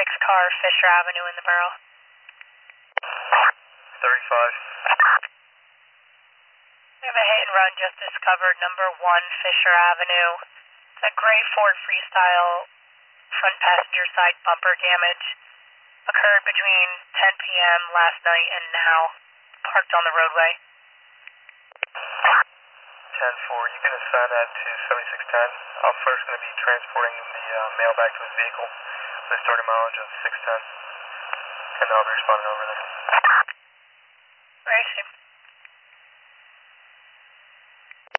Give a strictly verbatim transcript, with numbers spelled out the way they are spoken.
six car, Fisher Avenue in the Borough. thirty-five. We have a hit and run just discovered, number one, Fisher Avenue. It's a gray Ford Freestyle, front passenger side bumper damage. Occurred between ten p m last night and now. Parked on the roadway. ten four, you can assign that to seventy-six ten. I'm first going to be transporting the uh, mail back to his vehicle with a starting mileage of six ten. And I'll be responding over there. Where is he?